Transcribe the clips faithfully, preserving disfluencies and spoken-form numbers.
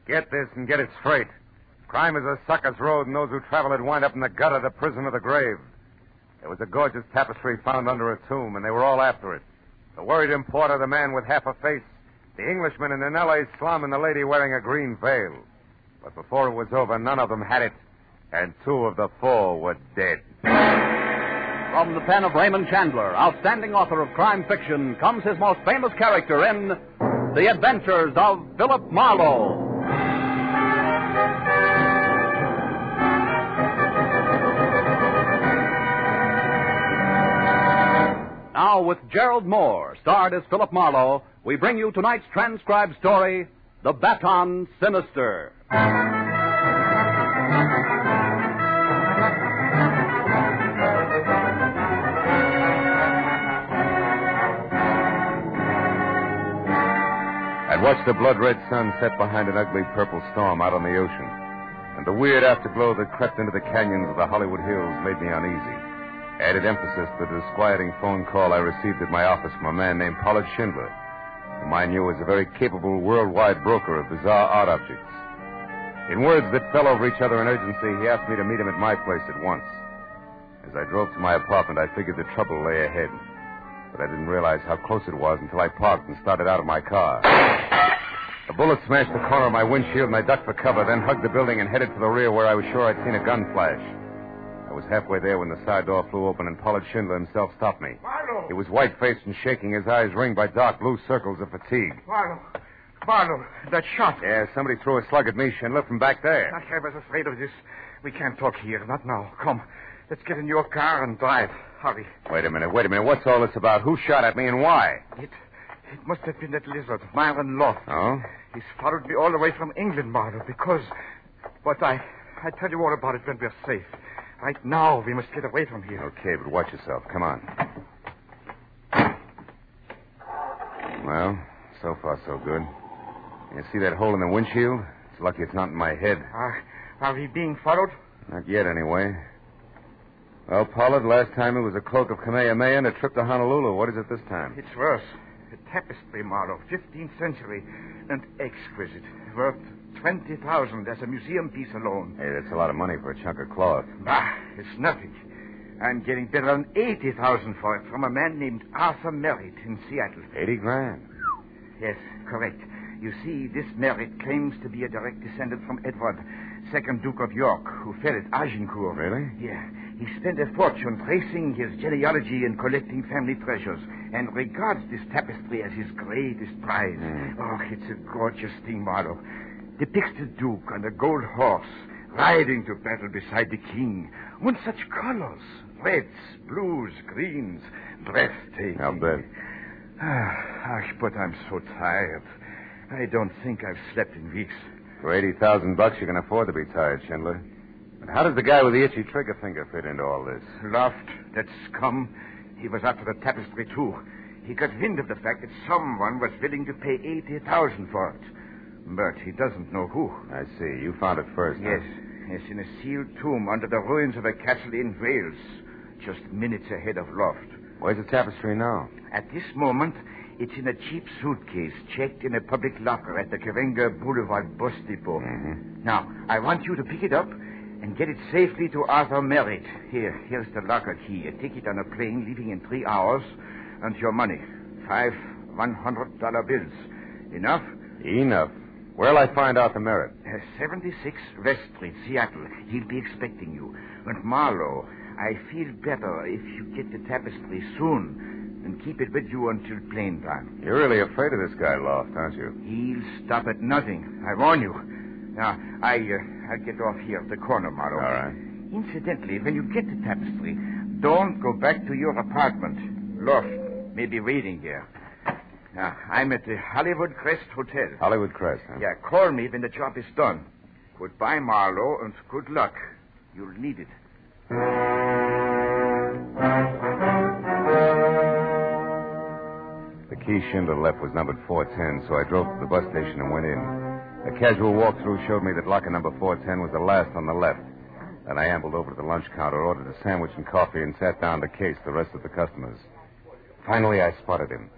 Get this and get it straight. Crime is a sucker's road, and those who travel it wind up in the gutter, the prison, or the grave. There was a gorgeous tapestry found under a tomb, and they were all after it. The worried importer, the man with half a face, the Englishman in an L A slum, and the lady wearing a green veil. But before it was over, none of them had it, and two of the four were dead. From the pen of Raymond Chandler, outstanding author of crime fiction, comes his most famous character in The Adventures of Philip Marlowe. Now, with Gerald Moore, starred as Philip Marlowe, we bring you tonight's transcribed story, The Baton Sinister. I'd watched the blood-red sun set behind an ugly purple storm out on the ocean, and the weird afterglow that crept into the canyons of the Hollywood Hills made me uneasy. Added emphasis to the disquieting phone call I received at my office from a man named Pollard Schindler, whom I knew was a very capable worldwide broker of bizarre art objects. In words that fell over each other in urgency, he asked me to meet him at my place at once. As I drove to my apartment, I figured the trouble lay ahead, but I didn't realize how close it was until I parked and started out of my car. A bullet smashed the corner of my windshield, and I ducked for cover, then hugged the building and headed for the rear where I was sure I'd seen a gun flash. I was halfway there when the side door flew open and Pollard Schindler himself stopped me. Marlowe! He was white-faced and shaking, his eyes ringed by dark blue circles of fatigue. Marlowe! Marlowe, that shot. Yeah, somebody threw a slug at me, Schindler, from back there. I was afraid of this. We can't talk here, not now. Come, let's get in your car and drive. Hurry. Wait a minute, wait a minute. What's all this about? Who shot at me and why? It, it must have been that lizard, Myron Loft. Oh? He's followed me all the way from England, Marlowe, because... But I, I tell you all about it when we're safe. Right now, we must get away from here. Okay, but watch yourself. Come on. Well, so far so good. You see that hole in the windshield? It's lucky it's not in my head. Are, are we being followed? Not yet, anyway. Well, Pollard, last time it was a cloak of Kamehameha and a trip to Honolulu. What is it this time? It's worse. A tapestry, Marlowe, fifteenth century, and exquisite. Worth twenty thousand as a museum piece alone. Hey, that's a lot of money for a chunk of cloth. Ah, it's nothing. I'm getting better than eighty thousand for it from a man named Arthur Merritt in Seattle. Eighty grand? Yes, correct. You see, this Merritt claims to be a direct descendant from Edward, second Duke of York, who fell at Agincourt. Really? Yeah. He spent a fortune tracing his genealogy and collecting family treasures, and regards this tapestry as his greatest prize. Mm. Oh, it's a gorgeous thing, Marlowe. Depicts the Duke on a gold horse, riding to battle beside the king. With such colors, reds, blues, greens, breathtaking. I'll bet. Ah, but I'm so tired. I don't think I've slept in weeks. For eighty thousand bucks, you can afford to be tired, Schindler. But how does the guy with the itchy trigger finger fit into all this? Loft, that scum. He was after the tapestry, too. He got wind of the fact that someone was willing to pay eighty thousand for it. But he doesn't know who. I see. You found it first. Yes. Huh? Yes, in a sealed tomb under the ruins of a castle in Wales, just minutes ahead of Loft. Where's the tapestry now? At this moment, it's in a cheap suitcase checked in a public locker at the Karenga Boulevard bus depot. Mm-hmm. Now, I want you to pick it up and get it safely to Arthur Merritt. Here, here's the locker key. A ticket on a plane leaving in three hours, and your money. Five one hundred dollar bills. Enough? Enough. Where'll I find Arthur Merritt? Uh, seventy-six West Street, Seattle. He'll be expecting you. And Marlowe, I feel better if you get the tapestry soon and keep it with you until plane time. You're really afraid of this guy, Loft, aren't you? He'll stop at nothing. I warn you. Now, I, uh, I'll get off here at the corner, Marlowe. All right. Incidentally, when you get the tapestry, don't go back to your apartment. Loft may be waiting here. Now, I'm at the Hollywood Crest Hotel. Hollywood Crest, huh? Yeah, call me when the job is done. Goodbye, Marlowe, and good luck. You'll need it. The key Schindler left was numbered four ten, so I drove to the bus station and went in. A casual walkthrough showed me that locker number four ten was the last on the left. Then I ambled over to the lunch counter, ordered a sandwich and coffee, and sat down to case the rest of the customers. Finally, I spotted him.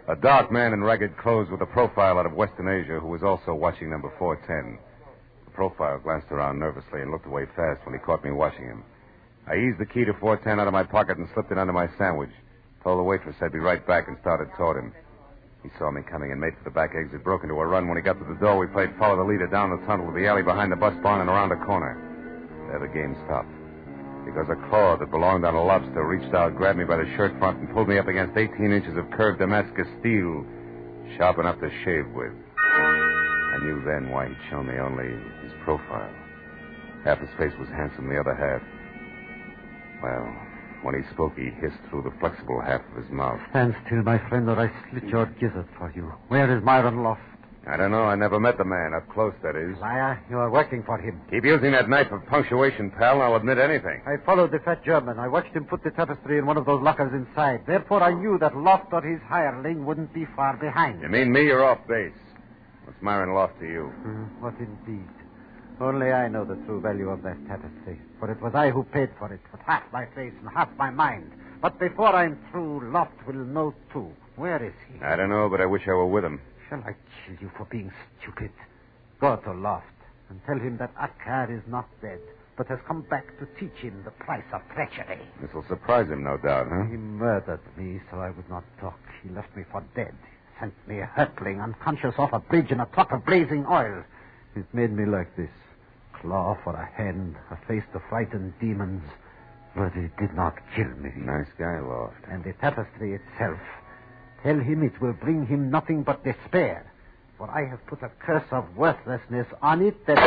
A dark man in ragged clothes with a profile out of Western Asia who was also watching number four ten. The profile glanced around nervously and looked away fast when he caught me watching him. I eased the key to four ten out of my pocket and slipped it under my sandwich. Told the waitress I'd be right back and started toward him. He saw me coming and made for the back exit, broke into a run. When he got to the door, we played follow the leader down the tunnel to the alley behind the bus barn and around a corner. There the game stopped. Because a claw that belonged on a lobster reached out, grabbed me by the shirt front, and pulled me up against eighteen inches of curved Damascus steel, sharp enough to shave with. I knew then why he'd shown me only his profile. Half his face was handsome, the other half... Well, when he spoke, he hissed through the flexible half of his mouth. Stand still, my friend, or I slit your gizzard for you. Where is Myron Loft? I don't know. I never met the man. Up close, that is. Liar, you are working for him. Keep using that knife of punctuation, pal, and I'll admit anything. I followed the fat German. I watched him put the tapestry in one of those lockers inside. Therefore, I knew that Loft or his hireling wouldn't be far behind. You mean me? You're off base. What's Myron Loft to you? Mm, what indeed? Only I know the true value of that tapestry. For it was I who paid for it, with half my face and half my mind. But before I'm through, Loft will know, too. Where is he? I don't know, but I wish I were with him. Shall I kill you for being stupid? Go to Loft and tell him that Akkar is not dead, but has come back to teach him the price of treachery. This'll surprise him, no doubt, huh? He murdered me, so I would not talk. He left me for dead. Sent me hurtling, unconscious off a bridge in a truck of blazing oil. It made me like this. Claw for a hand, a face to frighten demons. But it did not kill me. Nice guy, Loft. And the tapestry itself. Tell him it will bring him nothing but despair. For I have put a curse of worthlessness on it that...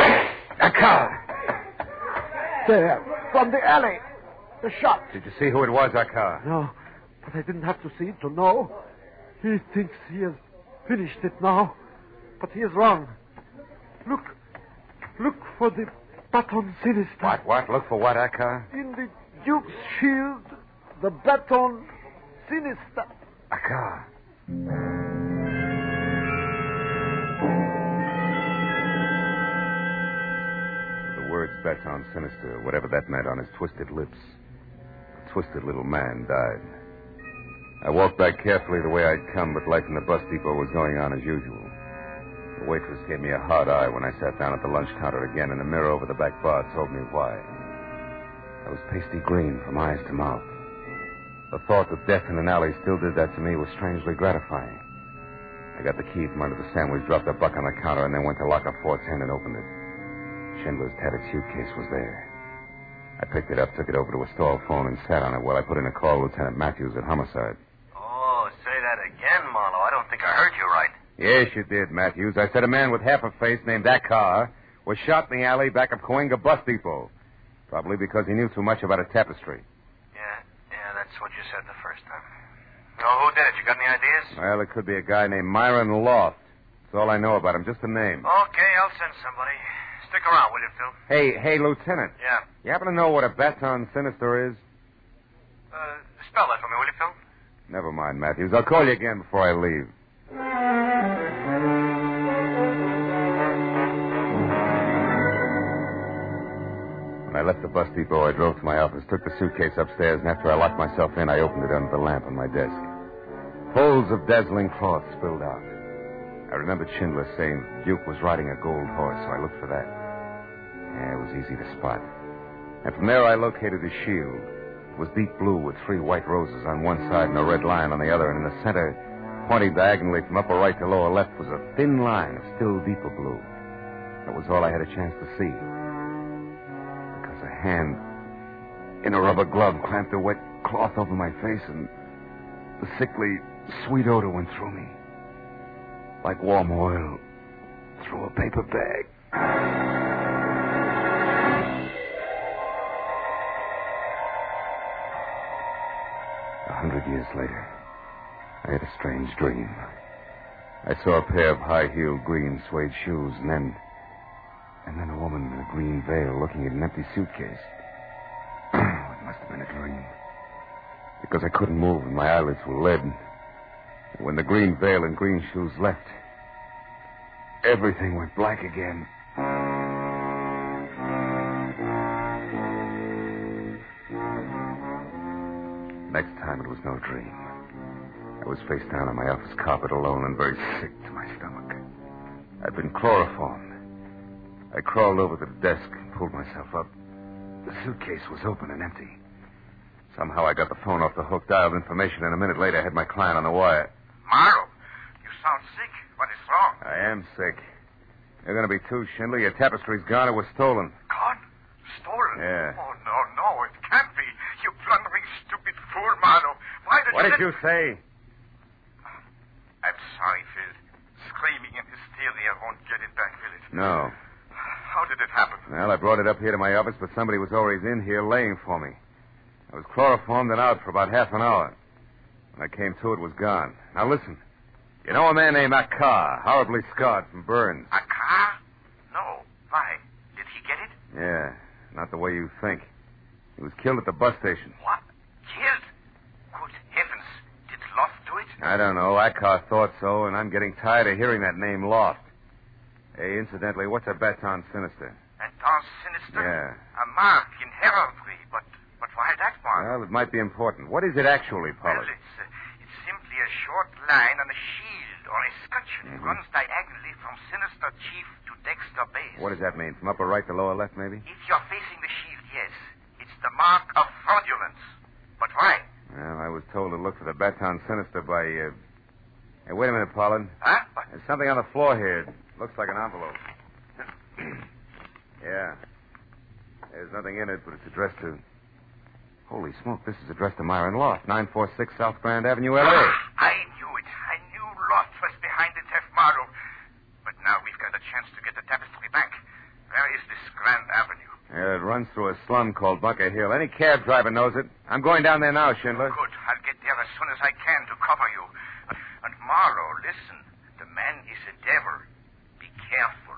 Akkar! There, from the alley. The shot. Did you see who it was, Akkar? No, but I didn't have to see it to know. He thinks he has finished it now. But he is wrong. Look. Look for the baton sinister. What, what? Look for what, Akkar? In the Duke's shield, the baton sinister. Akkar. The words baton sinister, whatever that meant on his twisted lips. The twisted little man died. I walked back carefully the way I'd come, but life in the bus depot was going on as usual. The waitress gave me a hard eye when I sat down at the lunch counter again, and the mirror over the back bar told me why. I was pasty green from eyes to mouth. The thought that death in an alley still did that to me was strangely gratifying. I got the key from under the sandwich, dropped the buck on the counter, and then went to locker four ten and opened it. Schindler's tattered suitcase was there. I picked it up, took it over to a stall phone, and sat on it while I put in a call to Lieutenant Matthews at Homicide. Oh, say that again, Marlowe. I don't think I heard you right. Yes, you did, Matthews. I said a man with half a face named Akkar was shot in the alley back of Coenga Bus Depot. Probably because he knew too much about a tapestry. Yeah, yeah, that's what you said the first time. Oh, who did it? You got any ideas? Well, it could be a guy named Myron Loft. That's all I know about him, just a name. Okay, I'll send somebody. Stick around, will you, Phil? Hey, hey, Lieutenant. Yeah. You happen to know what a baton sinister is? Uh, spell that for me, will you, Phil? Never mind, Matthews. I'll call you again before I leave. When I left the bus depot, I drove to my office, took the suitcase upstairs, and after I locked myself in, I opened it under the lamp on my desk. Folds of dazzling cloth spilled out. I remembered Schindler saying Duke was riding a gold horse, so I looked for that. Yeah, it was easy to spot. And from there, I located his shield. It was deep blue with three white roses on one side and a red lion on the other, and in the center, pointing diagonally from upper right to lower left, was a thin line of still deeper blue. That was all I had a chance to see. Because a hand in a rubber glove clamped a wet cloth over my face, and the sickly, sweet odor went through me. Like warm oil through a paper bag. A hundred years later, I had a strange dream. I saw a pair of high-heeled green suede shoes, and then... And then a woman in a green veil looking at an empty suitcase. Oh, it must have been a dream. Because I couldn't move and my eyelids were lead. And when the green veil and green shoes left, everything went black again. Next time it was no dream. I was face down on my office carpet alone and very sick to my stomach. I'd been chloroformed. I crawled over to the desk and pulled myself up. The suitcase was open and empty. Somehow I got the phone off the hook, dialed information, and a minute later I had my client on the wire. Marlowe, you sound sick. What is wrong? I am sick. You're going to be too, Schindler. Your tapestry's gone. It was stolen. Gone? Stolen? Yeah. Oh, no, no, it can't be. You blundering, stupid fool, Marlowe. Why did What you... did you say? I'm sorry, Phil. Screaming and hysteria won't get it back, will it? No. How did it happen? Well, I brought it up here to my office, but somebody was always in here laying for me. I was chloroformed and out for about half an hour. When I came to, it was gone. Now, listen. You know a man named Akar, horribly scarred from burns? A car? No. Why? Did he get it? Yeah, not the way you think. He was killed at the bus station. What? Killed? Good heavens. Did Loft do it? I don't know. Akar thought so, and I'm getting tired of hearing that name Loft. Hey, incidentally, what's a baton sinister? Baton sinister? Yeah. A mark in heraldry, but but why that one? Well, it might be important. What is it actually, Well, Pollard? it's, uh, it's simply a short line on a shield or escutcheon. It Mhm. runs diagonally from Sinister Chief to Dexter Base. What does that mean? From upper right to lower left, maybe? If you're facing the shield, yes. It's the mark of fraudulence. But why? Well, I was told to look for the baton sinister by, uh... Hey, wait a minute, Pollard. Huh? But There's something on the floor here. It looks like an envelope. Yeah. There's nothing in it, but it's addressed to... Holy smoke, this is addressed to Myron Loft, nine forty-six South Grand Avenue, L A Ah, I knew it. I knew Loft was behind the theft, Marlowe. But now we've got a chance to get the tapestry back. Where is this Grand Avenue? Yeah, it runs through a slum called Bunker Hill. Any cab driver knows it. I'm going down there now, Schindler. Good. I'll get there as soon as I can to cover you. And, and Marlowe, listen. The man is a devil. Be careful.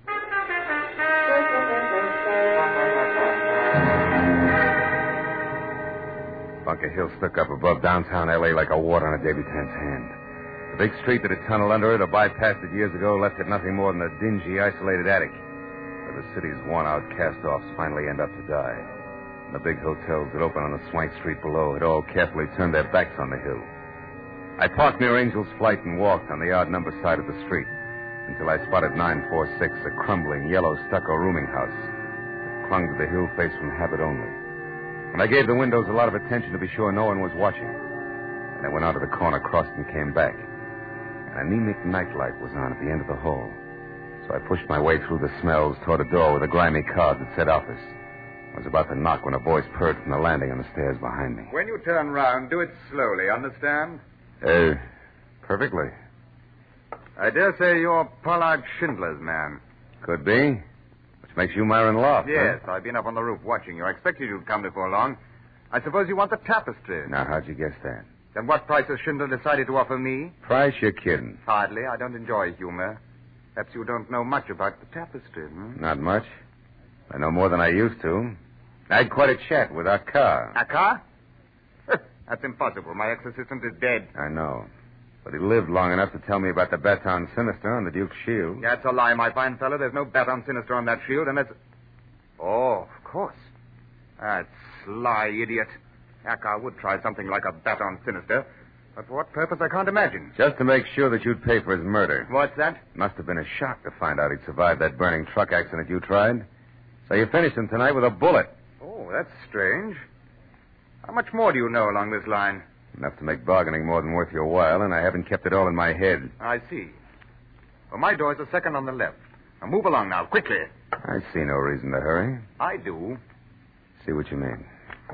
Bunker Hill stuck up above downtown L A like a wart on a debutante's hand. The big street that had tunneled under it or bypassed it years ago left it nothing more than a dingy, isolated attic where the city's worn-out cast-offs finally end up to die. And the big hotels that open on the swank street below had all carefully turned their backs on the hill. I parked near Angel's Flight and walked on the odd-number side of the street until I spotted nine forty-six, a crumbling, yellow stucco rooming house that clung to the hill face from habit only. And I gave the windows a lot of attention to be sure no one was watching. And I went out to the corner, crossed, and came back. An anemic nightlight was on at the end of the hall. So I pushed my way through the smells toward a door with a grimy card that said office. I was about to knock when a voice purred from the landing on the stairs behind me. When you turn round, do it slowly, understand? Uh, perfectly. I dare say you're Pollard Schindler's man. Could be. Which makes you Myron Loft, Yes, huh? I've been up on the roof watching you. I expected you'd come before long. I suppose you want the tapestry. Now, how'd you guess that? Then what price has Schindler decided to offer me? Price, you're kidding. Hardly. I don't enjoy humor. Perhaps you don't know much about the tapestry, hmm? Not much. I know more than I used to. I had quite a chat with Akar. A car? That's impossible. My ex-assistant is dead. I know. But he lived long enough to tell me about the baton sinister on the Duke's shield. That's a lie, my fine fellow. There's no baton sinister on that shield, and that's... Oh, of course. That sly idiot. Akar would try something like a baton sinister. But for what purpose, I can't imagine. Just to make sure that you'd pay for his murder. What's that? Must have been a shock to find out he'd survived that burning truck accident you tried. So you finished him tonight with a bullet. Oh, that's strange. How much more do you know along this line? Enough to make bargaining more than worth your while, and I haven't kept it all in my head. I see. Well, my door's the second on the left. Now move along now, quickly. I see no reason to hurry. I do. See what you mean.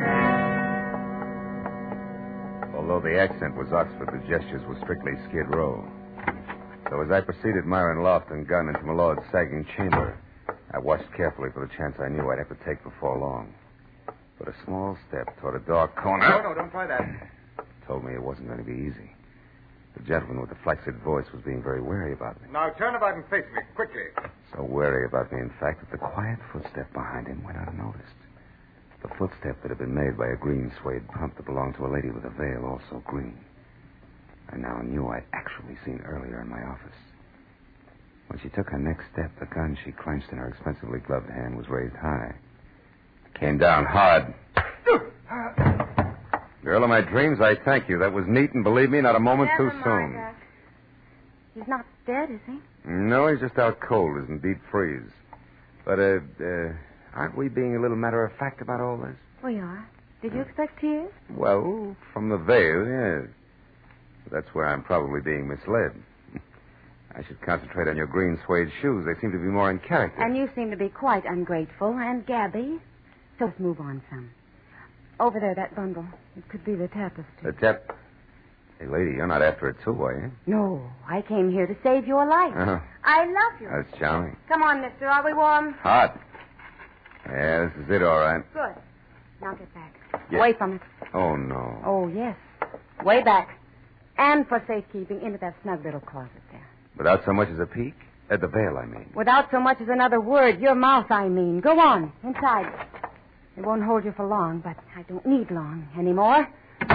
Although the accent was Oxford, the gestures were strictly Skid Row. So as I preceded Myron Loft and gun into my lord's sagging chamber, I watched carefully for the chance I knew I'd have to take before long. But a small step toward a dark corner... No, no, don't try that. ...told me it wasn't going to be easy. The gentleman with the flaccid voice was being very wary about me. Now turn about and face me, quickly. So wary about me, in fact, that the quiet footstep behind him went unnoticed. The footstep that had been made by a green suede pump that belonged to a lady with a veil also green. I now knew I'd actually seen earlier in my office. When she took her next step, the gun she clenched in her expensively gloved hand was raised high. It came down hard. Girl of my dreams, I thank you. That was neat, and believe me, not a moment Never too mind, soon. Doc. He's not dead, is he? No, he's just out cold, is in deep freeze. But, uh, uh, aren't we being a little matter-of-fact about all this? We are. Did you expect tears? Well, from the veil, yes. That's where I'm probably being misled. I should concentrate on your green suede shoes. They seem to be more in character. And you seem to be quite ungrateful and gabby. So let's move on some. Over there, that bundle. It could be the tapestry. The tap... Hey, lady, you're not after it, too, are you? No, I came here to save your life. Uh-huh. I love you. That's charming. Come on, mister. Are we warm? Hot. Yeah, this is it, all right. Good. Now get back. Yeah. Away from it. Oh, no. Oh, yes. Way back. And for safekeeping, into that snug little closet there. Without so much as a peek? At the veil, I mean. Without so much as another word. Your mouth, I mean. Go on. Inside. It won't hold you for long, but I don't need long anymore.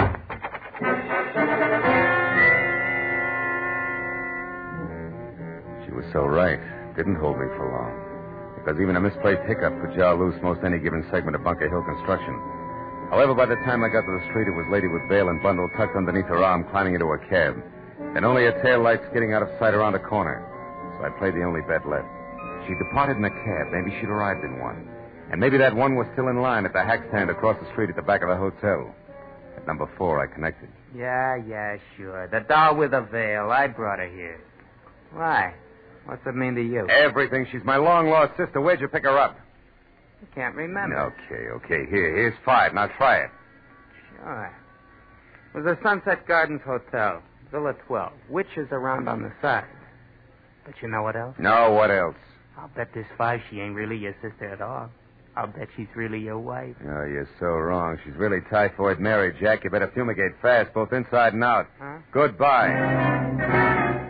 She was so right. Didn't hold me for long. Because even a misplaced hiccup could jar loose most any given segment of Bunker Hill construction. However, by the time I got to the street, it was Lady with veil and bundle tucked underneath her arm, climbing into a cab. And only her tail light skidding out of sight around a corner. So I played the only bet left. She departed in a cab. Maybe she'd arrived in one. And maybe that one was still in line at the hack stand across the street at the back of the hotel. At number four, I connected. Yeah, yeah, sure. The doll with the veil. I brought her here. Why? What's it mean to you? Everything. She's my long-lost sister. Where'd you pick her up? I can't remember. Okay, okay. Here, here's five. Now try it. Sure. It was the Sunset Gardens Hotel, Villa twelve. Witches around on the side. But you know what else? No, what else? I'll bet this five she ain't really your sister at all. I'll bet she's really your wife. Oh, you're so wrong. She's really typhoid Mary, Jack. You better fumigate fast, both inside and out. Huh? Goodbye.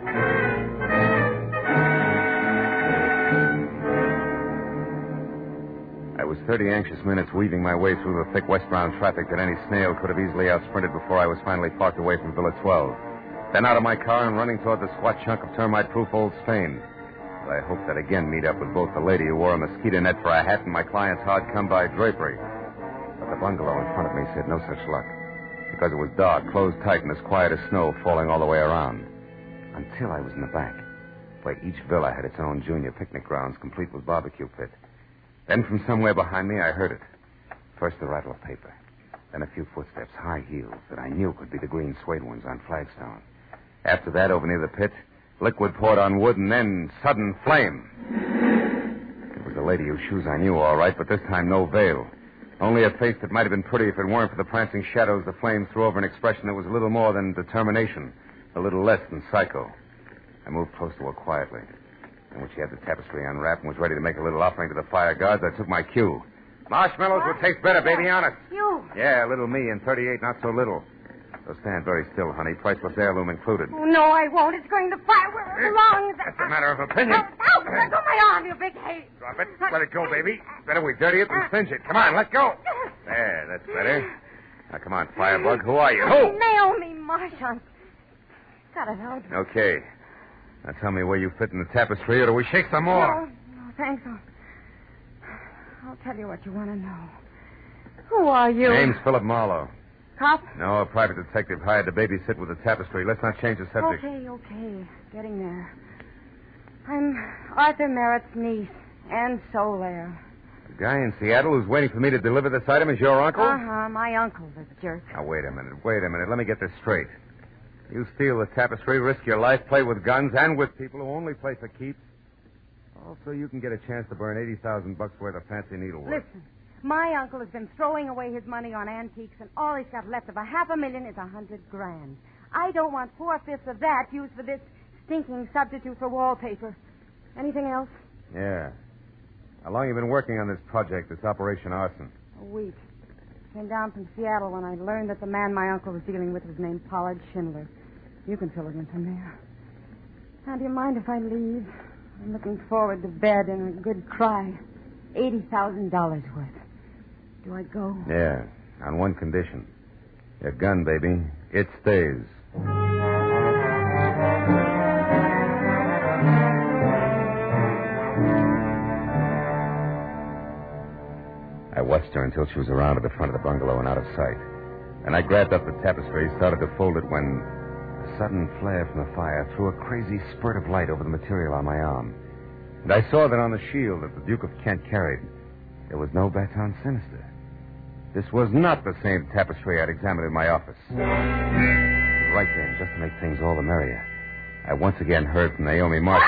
I was thirty anxious minutes weaving my way through the thick westbound traffic that any snail could have easily outsprinted before I was finally parked away from Villa twelve. Then out of my car and running toward the squat chunk of termite-proof old Spain. I hoped I'd again meet up with both the lady who wore a mosquito net for a hat and my client's hard-come-by drapery. But the bungalow in front of me said no such luck. Because it was dark, closed tight, and as quiet as snow falling all the way around. Until I was in the back, where each villa had its own junior picnic grounds, complete with barbecue pit. Then from somewhere behind me, I heard it. First the rattle of paper. Then a few footsteps, high heels, that I knew could be the green suede ones on flagstone. After that, over near the pit, liquid poured on wood, and then sudden flame. It was the lady whose shoes I knew all right, but this time no veil. Only a face that might have been pretty if it weren't for the prancing shadows the flames threw over an expression that was a little more than determination, a little less than psycho. I moved close to her quietly. And when she had the tapestry unwrapped and was ready to make a little offering to the fire gods, I took my cue. Marshmallows will taste better, baby, honest. You? Yeah, little me and thirty-eight, not so little. So stand very still, honey. Priceless heirloom included. Oh, no, I won't. It's going to fire where it belongs. That's a matter of opinion. Help! Let go my arm, you big hate. Drop it. Let it go, baby. Better we dirty it than singe it. Come on, let go. There, that's better. Now, come on, Firebug. Who are you? Who? Naomi Marchant. Got it out. Okay. Now tell me where you fit in the tapestry, or do we shake some more? No, no, thanks. I'll, I'll tell you what you want to know. Who are you? Name's Philip Marlowe. Cop? No, a private detective hired to babysit with the tapestry. Let's not change the subject. Okay, okay. Getting there. I'm Arthur Merritt's niece, Anne Solaire. The guy in Seattle who's waiting for me to deliver this item is your uncle? Uh-huh. My uncle, the jerk. Now, wait a minute. Wait a minute. Let me get this straight. You steal the tapestry, risk your life, play with guns, and with people who only play for keeps. Also, you can get a chance to burn eighty thousand bucks worth of fancy needlework. Listen, my uncle has been throwing away his money on antiques, and all he's got left of a half a million is a hundred grand. I don't want four-fifths of that used for this stinking substitute for wallpaper. Anything else? Yeah. How long you been working on this project, this Operation Arson? A week. Came down from Seattle when I learned that the man my uncle was dealing with was named Pollard Schindler. You can fill it in from there. Now, do you mind if I leave? I'm looking forward to bed and a good cry. eighty thousand dollars worth. Do I go? Yeah, on one condition. Your gun, baby. It stays. I watched her until she was around to the front of the bungalow and out of sight. And I grabbed up the tapestry, started to fold it when a sudden flare from the fire threw a crazy spurt of light over the material on my arm. And I saw that on the shield that the Duke of Kent carried, there was no baton sinister. This was not the same tapestry I'd examined in my office. Right then, just to make things all the merrier, I once again heard from Naomi Martin.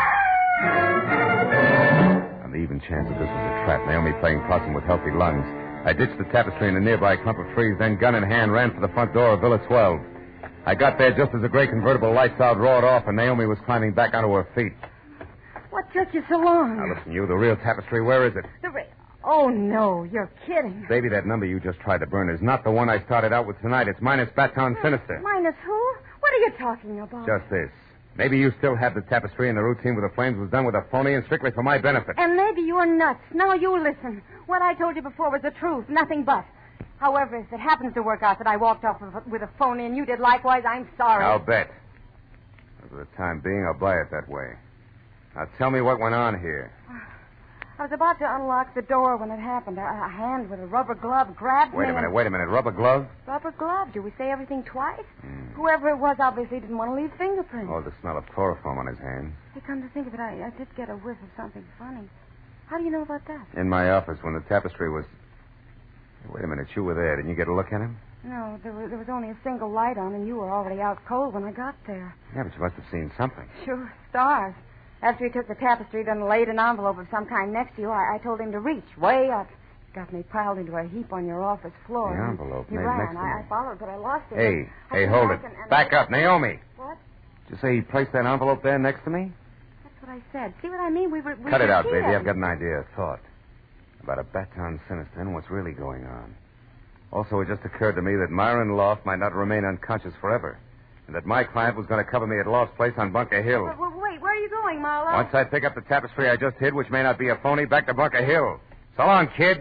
On the even chance that this was a trap, Naomi playing possum with healthy lungs, I ditched the tapestry in a nearby clump of trees, then gun in hand ran for the front door of Villa twelve. I got there just as the gray convertible lights out roared off and Naomi was climbing back onto her feet. What took you so long? Now listen, you, the real tapestry, where is it? The ra- Oh, no, you're kidding. Baby, that number you just tried to burn is not the one I started out with tonight. It's minus Baton Sinister. Minus who? What are you talking about? Just this. Maybe you still have the tapestry and the routine with the flames was done with a phony and strictly for my benefit. And maybe you're nuts. Now you listen. What I told you before was the truth, nothing but. However, if it happens to work out that I walked off with, with a phony and you did likewise, I'm sorry. I'll bet. For the time being, I'll buy it that way. Now tell me what went on here. I was about to unlock the door when it happened. A, a hand with a rubber glove grabbed Wait me. a minute, wait a minute. Rubber glove? Rubber glove? Do we say everything twice? Mm. Whoever it was obviously didn't want to leave fingerprints. Oh, the smell of chloroform on his hands. Hey, come to think of it, I, I did get a whiff of something funny. How do you know about that? In my office when the tapestry was... Wait a minute, you were there. Didn't you get a look at him? No, there was, there was only a single light on, and you were already out cold when I got there. Yeah, but you must have seen something. Sure, stars. After he took the tapestry and laid an envelope of some kind next to you, I, I told him to reach way up. Got me piled into a heap on your office floor. The envelope he made ran. next to I, me. I followed, but I lost it. Hey, I hey, came hold back it. and- and Back I- up, Naomi. What? Did you say he placed that envelope there next to me? That's what I said. See what I mean? We were. We Cut were it out, kids. baby. I've got an idea, a thought. About a baton sinister and what's really going on. Also, it just occurred to me that Myron Loft might not remain unconscious forever. And that my client was going to cover me at Loft's place on Bunker Hill. Well, well, wait, where are you going, Marlo? Once I pick up the tapestry I just hid, which may not be a phony, back to Bunker Hill. So long, kid.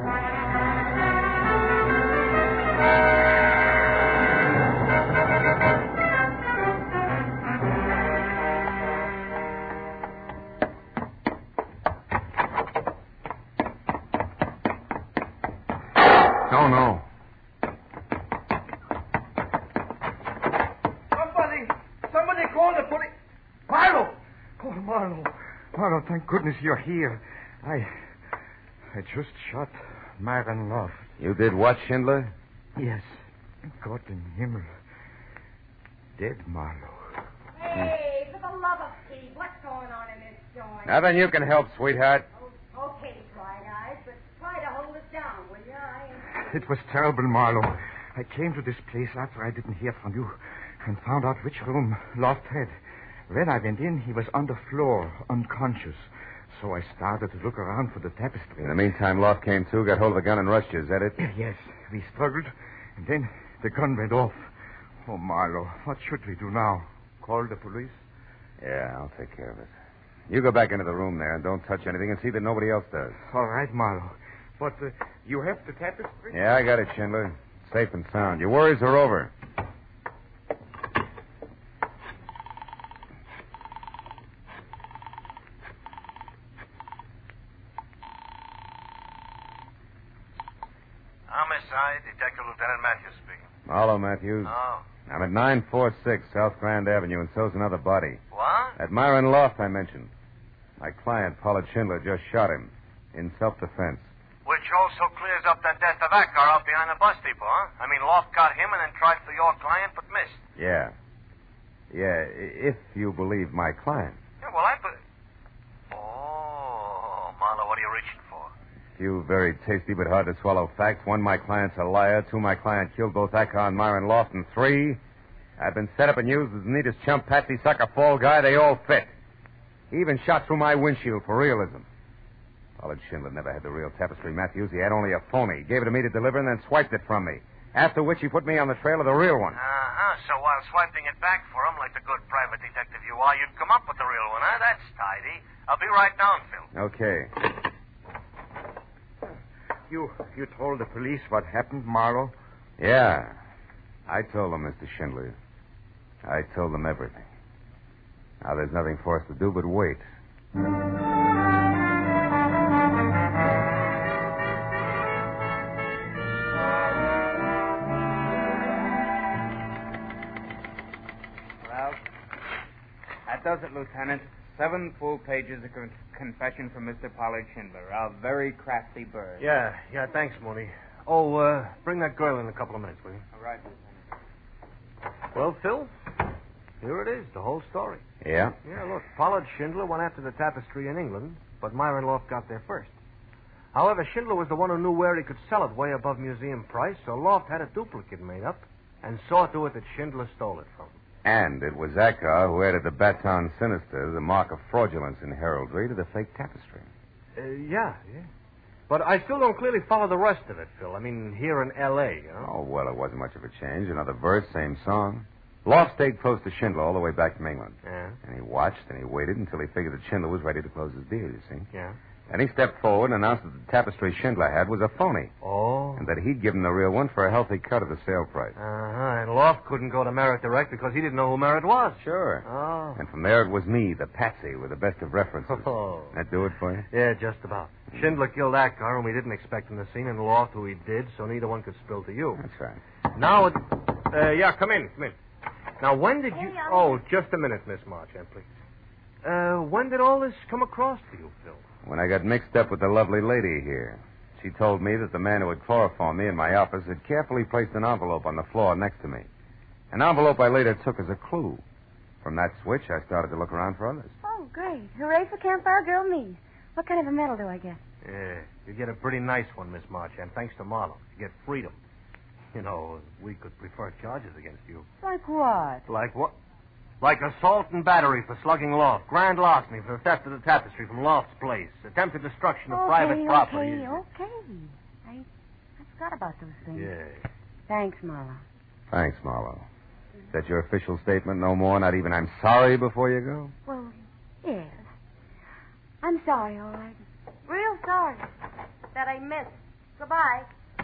Oh, no. Somebody, somebody call the police. Marlo! Oh, Marlo. Marlo, thank goodness you're here. I, I just shot Myron Loft. You did what, Schindler? Yes. Gott in Himmel. Dead, Marlo. Hey, for the love of Pete, what's going on in this joint? Nothing you can help, sweetheart. Oh, okay, Sly Guys, but try to hold us down, will you? I ain't... It was terrible, Marlo. I came to this place after I didn't hear from you and found out which room Loft had. When I went in, he was on the floor, unconscious. So I started to look around for the tapestry. In the meantime, Loft came to, got hold of the gun and rushed you. Is that it? Yes, we struggled, and then the gun went off. Oh, Marlo, what should we do now? Call the police? Yeah, I'll take care of it. You go back into the room there and don't touch anything and see that nobody else does. All right, Marlo. But uh, you have the tapestry? Yeah, I got it, Schindler. Safe and sound. Your worries are over. Homicide, Detective Lieutenant Matthews speaking. Hello, Matthews. Oh. I'm at nine forty-six South Grand Avenue, and so's another body. What? At Myron Loft, I mentioned. My client, Pollard Schindler, just shot him in self-defense. Which also clears up that death of that car out behind the bus depot, huh? I mean, Loft got him and then tried for your client, but missed. Yeah. Yeah, i- if you believe my client. Yeah, well, I... Be- oh, Marlo, what are you reaching for? Few very tasty but hard to swallow facts. One, my client's a liar. Two, my client killed both Acker and Myron Loft. And three, I've been set up and used as the neatest chump, patsy, sucker, fall guy. They all fit. He even shot through my windshield for realism. Pollard Schindler never had the real tapestry, Matthews. He had only a phony. Gave it to me to deliver and then swiped it from me. After which he put me on the trail of the real one. Uh-huh. So while swiping it back for him like the good private detective you are, you'd come up with the real one, huh? That's tidy. I'll be right down, Phil. Okay. You you told the police what happened, Marlo? Yeah. I told them, Mister Schindler. I told them everything. Now there's nothing for us to do but wait. does it, Lieutenant. Seven full pages of con- confession from Mister Pollard Schindler, a very crafty bird. Yeah, yeah, thanks, Mooney. Oh, uh, bring that girl in a couple of minutes, will you? All right, Lieutenant. Well, Phil, here it is, the whole story. Yeah? Yeah, look, Pollard Schindler went after the tapestry in England, but Myron Loft got there first. However, Schindler was the one who knew where he could sell it way above museum price, so Loft had a duplicate made up and saw to it that Schindler stole it from him. And it was Akar who added the Baton Sinister, the mark of fraudulence in heraldry, to the fake tapestry. Uh, yeah, yeah. But I still don't clearly follow the rest of it, Phil. I mean, here in L A, you know? Oh, well, it wasn't much of a change. Another verse, same song. Loft stayed close to Schindler all the way back from England. Yeah? And he watched and he waited until he figured that Schindler was ready to close his deal, you see. Yeah. And he stepped forward and announced that the tapestry Schindler had was a phony. Oh. And that he'd given the real one for a healthy cut of the sale price. Uh-huh. And Loft couldn't go to Merritt direct because he didn't know who Merritt was. Sure. Oh. And from there it was me, the patsy, with the best of references. Oh. That do it for you? Yeah, just about. Schindler killed Akar, and we didn't expect him to see, and Loft, who he did, so neither one could spill to you. That's right. Now it... Uh, yeah, come in, come in. Now, when did you... Oh, just a minute, Miss Marchand, please. Uh, when did all this come across to you, Phil? When I got mixed up with the lovely lady here. She told me that the man who had chloroformed me in my office had carefully placed an envelope on the floor next to me. An envelope I later took as a clue. From that switch, I started to look around for others. Oh, great. Hooray for Campfire Girl me. What kind of a medal do I get? Yeah, you get a pretty nice one, Miss Marchand, thanks to Marlowe. You get freedom. You know, we could prefer charges against you. Like what? Like what? Like assault and battery for slugging Loft, grand larceny for theft of the tapestry from Loft's place, attempted destruction of okay, private property. Okay, okay. I, I forgot about those things. Yeah. Thanks, Marlowe. Thanks, Marlowe. Is that your official statement? No more? Not even I'm sorry before you go? Well, yes. I'm sorry, all right. Real sorry that I missed. Goodbye.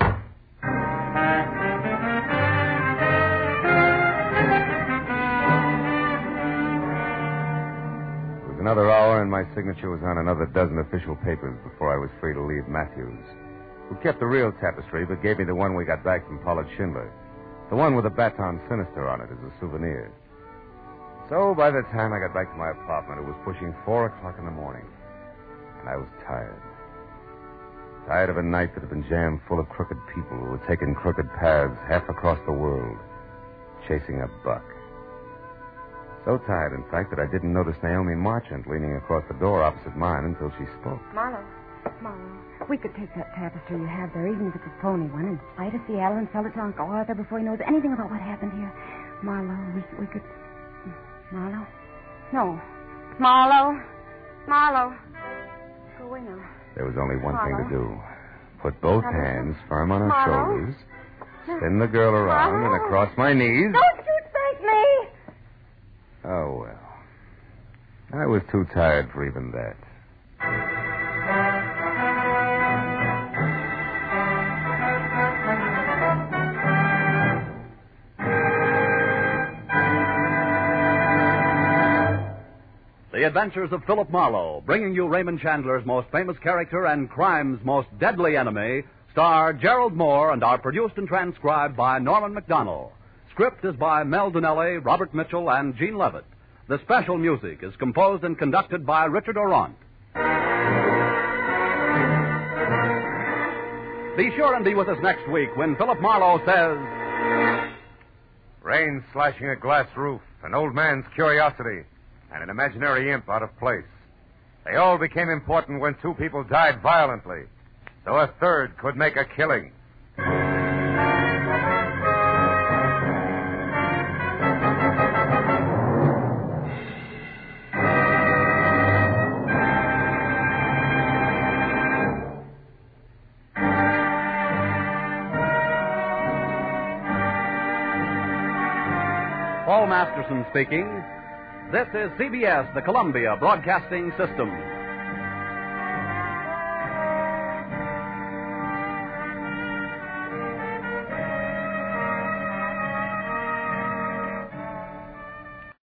It was another hour, and my signature was on another dozen official papers before I was free to leave Matthews, who kept the real tapestry but gave me the one we got back from Pollard Schindler, the one with the Baton Sinister on it as a souvenir. So by the time I got back to my apartment, it was pushing four o'clock in the morning. And I was tired. Tired of a night that had been jammed full of crooked people who were taking crooked paths half across the world, chasing a buck. So tired, in fact, that I didn't notice Naomi Marchand leaning across the door opposite mine until she spoke. Marlowe, Marlowe, we could take that tapestry you have there, even if it's a phony one, and fly to Seattle and sell it to Uncle Arthur before he knows anything about what happened here. Marlowe, we, we could... Marlowe? No. Marlowe? Marlowe. Go away now. There was only one Marlowe. thing to do. Put both Marlowe. hands firm on her Marlowe. shoulders, spin the girl around Marlowe. and across my knees. Don't you spank me! Oh, well. I was too tired for even that. The Adventures of Philip Marlowe, bringing you Raymond Chandler's most famous character and crime's most deadly enemy, star Gerald Moore, and are produced and transcribed by Norman MacDonald. Script is by Mel Donnelly, Robert Mitchell, and Gene Levitt. The special music is composed and conducted by Richard Orant. Be sure and be with us next week when Philip Marlowe says... Rain slashing a glass roof, an old man's curiosity, and an imaginary imp out of place. They all became important when two people died violently, so a third could make a killing. Paul Masterson speaking. This is C B S, the Columbia Broadcasting System.